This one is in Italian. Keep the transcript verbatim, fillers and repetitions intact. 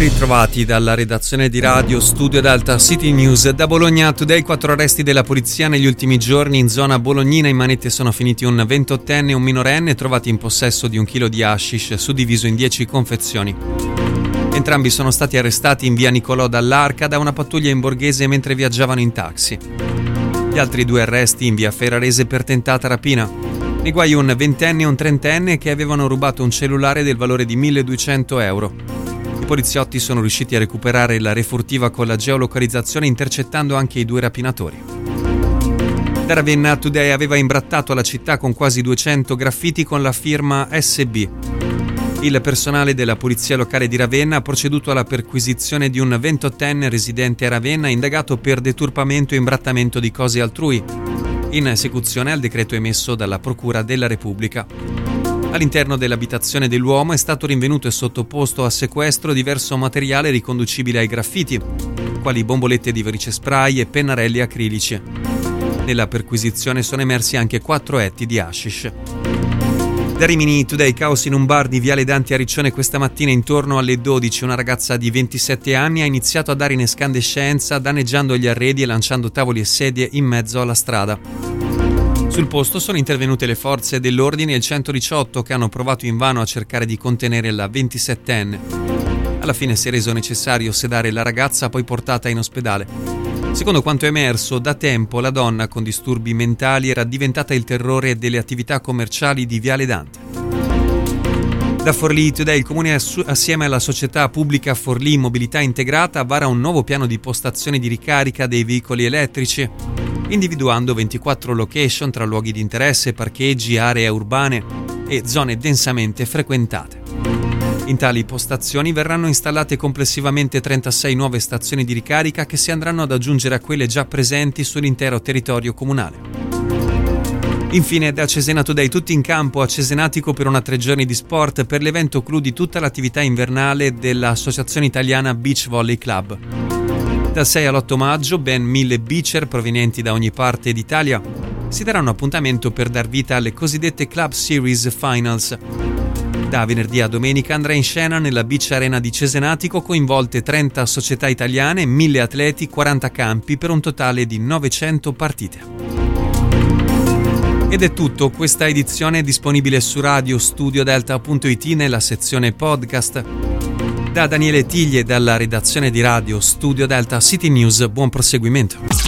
ritrovati dalla redazione di Radio Studio Delta City News. Da Bologna Today, quattro arresti della polizia negli ultimi giorni in zona bolognina. In manette sono finiti un ventottenne e un minorenne trovati in possesso di un chilo di hashish suddiviso in dieci confezioni. Entrambi sono stati arrestati in via Nicolò dall'Arca da una pattuglia in borghese mentre viaggiavano in taxi. Gli altri due arresti in via Ferrarese per tentata rapina. Nei guai un ventenne e un trentenne che avevano rubato un cellulare del valore di milleduecento euro. I poliziotti sono riusciti a recuperare la refurtiva con la geolocalizzazione, intercettando anche i due rapinatori. Da Ravenna Today aveva imbrattato la città con quasi duecento graffiti con la firma S B. Il personale della polizia locale di Ravenna ha proceduto alla perquisizione di un ventottenne residente a Ravenna indagato per deturpamento e imbrattamento di cose altrui, in esecuzione al decreto emesso dalla Procura della Repubblica. All'interno dell'abitazione dell'uomo è stato rinvenuto e sottoposto a sequestro diverso materiale riconducibile ai graffiti, quali bombolette di verice spray e pennarelli acrilici. Nella perquisizione sono emersi anche quattro etti di hashish. Da Rimini Today, caos in un bar di Viale Dante a Riccione questa mattina intorno alle dodici. Una ragazza di ventisette anni ha iniziato a dare in escandescenza danneggiando gli arredi e lanciando tavoli e sedie in mezzo alla strada. Sul posto sono intervenute le forze dell'ordine e il centodiciotto che hanno provato invano a cercare di contenere la ventisettenne. Alla fine si è reso necessario sedare la ragazza, poi portata in ospedale. Secondo quanto emerso, da tempo la donna con disturbi mentali era diventata il terrore delle attività commerciali di Viale Dante. Da Forlì Today, il comune assieme alla società pubblica Forlì Mobilità Integrata vara un nuovo piano di postazione di ricarica dei veicoli elettrici, individuando ventiquattro location tra luoghi di interesse, parcheggi, aree urbane e zone densamente frequentate. In tali postazioni verranno installate complessivamente trentasei nuove stazioni di ricarica che si andranno ad aggiungere a quelle già presenti sull'intero territorio comunale. Infine, da Cesena Today, tutti in campo a Cesenatico per una tre giorni di sport per l'evento clou di tutta l'attività invernale dell'Associazione Italiana Beach Volley Club. Dal sei all'otto maggio ben mille beacher provenienti da ogni parte d'Italia si daranno appuntamento per dar vita alle cosiddette Club Series Finals. Da venerdì a domenica andrà in scena nella Beach Arena di Cesenatico, coinvolte trenta società italiane, mille atleti, quaranta campi per un totale di novecento partite. Ed è tutto, questa edizione è disponibile su radio studio delta punto it nella sezione podcast. Da Daniele Tiglie dalla redazione di Radio Studio Delta City News, buon proseguimento.